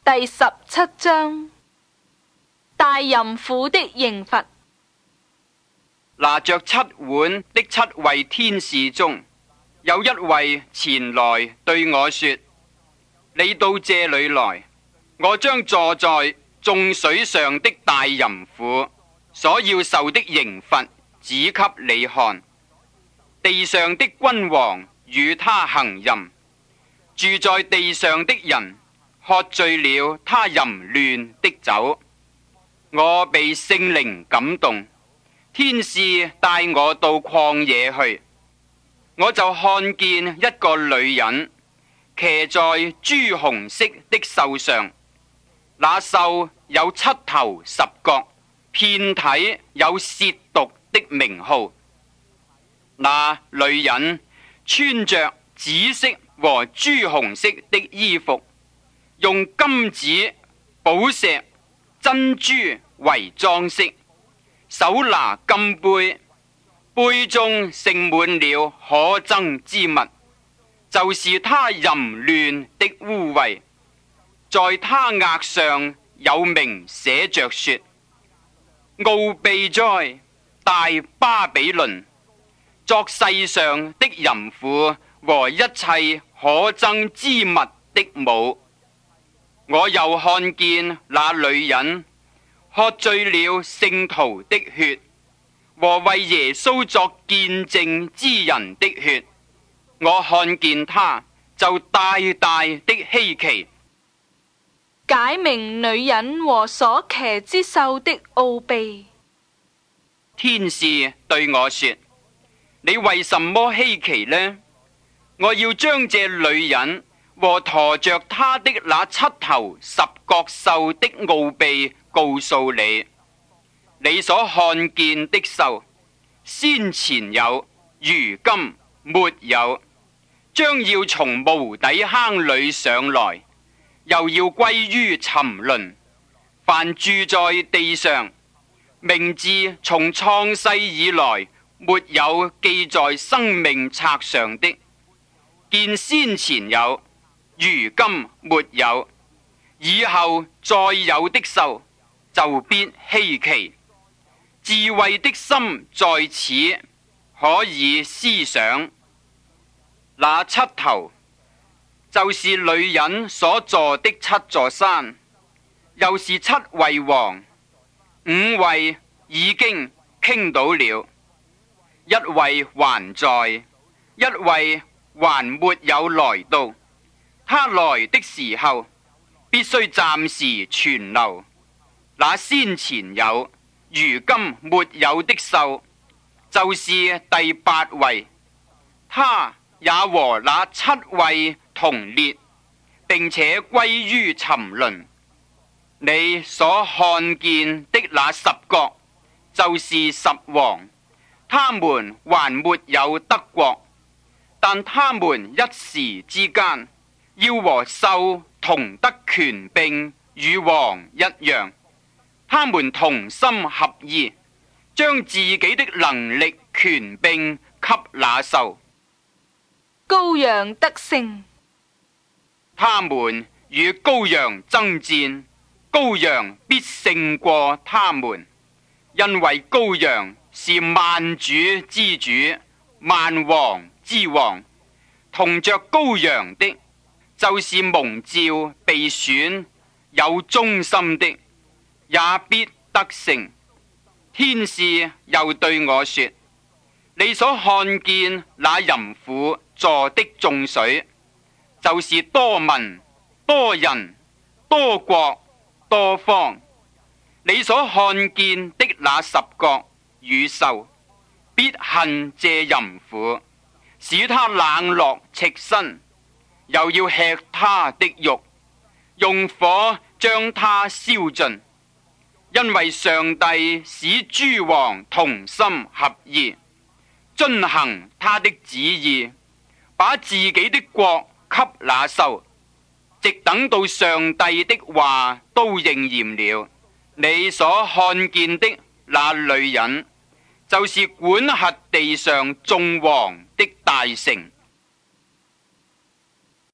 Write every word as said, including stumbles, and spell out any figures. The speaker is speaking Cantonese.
第十七章，大淫婦的刑罰。 拿着七碗的七位天使中，有一位前來對我說：你到這裏來，我將坐在眾水上的大淫婦所要受的刑罰指給你看。地上的君王與他行淫，住在地上的人喝醉了他淫亂的酒。我被聖靈感動，天使帶我到曠野去，我就看見一個女人騎在朱紅色的獸上，那獸有七頭十角，遍體有褻瀆的名號。那女人穿着紫色和朱紅色的衣服，用金子、寶石、珍珠為裝飾，手拿金杯，杯中盛滿了可憎之物，就是他淫亂的污穢。在他額上有名寫着說：奧秘哉，大巴比倫，作世上的淫婦和一切可憎之物的母。我又看見那女人喝醉了聖徒的血和為耶穌作見證之人的血，我看見她就大大的稀奇。 解明女人和所騎之獸的奧秘。 天使對我說：你為什麼稀奇呢？我要將這女人和馱着她的那七頭十角獸的奧秘告訴你。你所看見的獸，先前有，如今沒有，將要從無底坑裏上來，又要歸於沉淪。凡住在地上，名字從創世以來沒有記在生命冊上的，見先前有，如今沒有，以後再有的獸就必稀奇。智慧的心在此可以思想。那七頭就是女人所坐的七座山，又是七位王。五位已經傾倒了，一位還在，一位還沒有來到。他來的時候必須暫時存留。那先前有，如今沒有的獸，就是第八位，他也和那七位同列，並且歸於沉淪。你所看見的那十角，就是十王，他們還沒有得國，但他們一時之間要和獸同得權柄，與王一樣。他們同心合意，將自己的能力權柄給那獸。 羔羊得勝， 他們與羔羊爭戰，羔羊必勝過他們，因為羔羊是萬主之主，萬王之王。同着羔羊的，就是蒙召被選有忠心的，也必得勝。天使又對我說：你所看見那淫婦坐的眾水，就是多民、多人、多國、多方。你所看見的那十角與獸，必恨這淫婦，使他冷落赤身，又要吃他的肉，用火將他燒盡。因為上帝使諸王同心合意，遵行他的旨意，把自己的國給那獸，直等到上帝的話都應驗了。你所看見的那女人，就是管轄地上眾王的大城。